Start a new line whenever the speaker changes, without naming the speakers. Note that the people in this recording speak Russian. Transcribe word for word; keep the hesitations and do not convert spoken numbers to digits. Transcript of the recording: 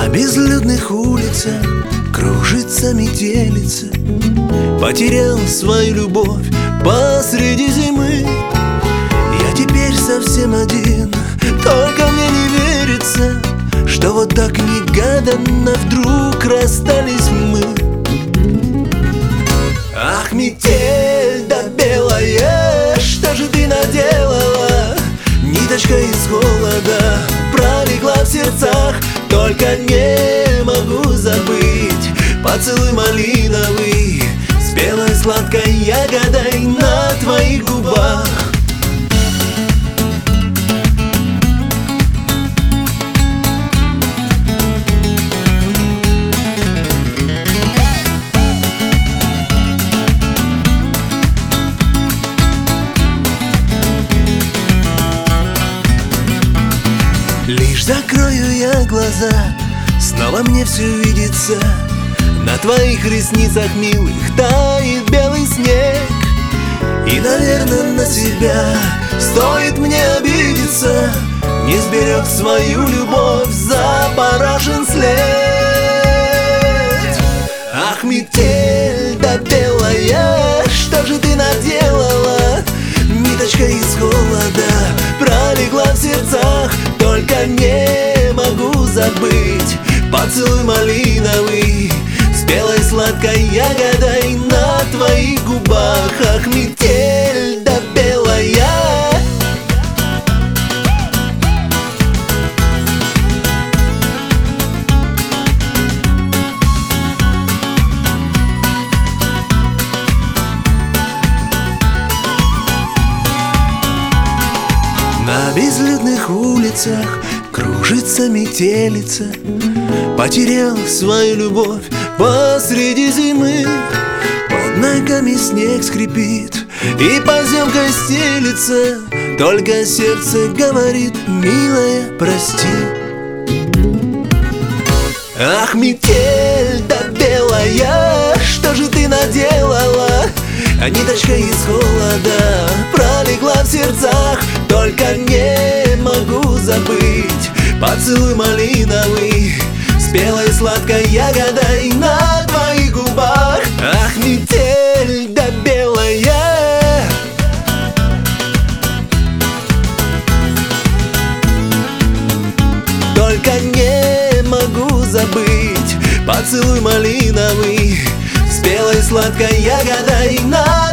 безлюдных улицах кружится метелица. Потерял свою любовь посреди зимы. Я теперь совсем один, только мне не верится, что вот так негаданно вдруг расстались мы. Ах, метель да белая, что же ты наделала? Ниточка из холода пролегла в сердцах. Только не могу забыть поцелуй малиновый с белой сладкой ягодой на твоих губах. Лишь закрою я глаза, снова мне все видится. На твоих ресницах, милых, тает белый снег. И, наверное, на себя стоит мне обидеться. Не сберег свою любовь, запорошен след. Ах, метель да белая, что же ты наделала? Ниточка из холода пролегла в сердцах. Только не могу забыть поцелуй малиновый с белой сладкой ягодой на твоих губах. Ах, метель да белая. На безлюдных улицах кружится метелица. Потерял свою любовь посреди зимы. Под ногами снег скрипит и поземкой стелится. Только сердце говорит: милая, прости. Ах, метель да белая, что же ты наделала? А ниточка из холода пролегла в сердцах. Только не могу забыть поцелуй малиновый с белой сладкой ягодой на твоих губах. Ах, метель да белая. Только не могу забыть поцелуй малиновый с белой сладкой ягодой на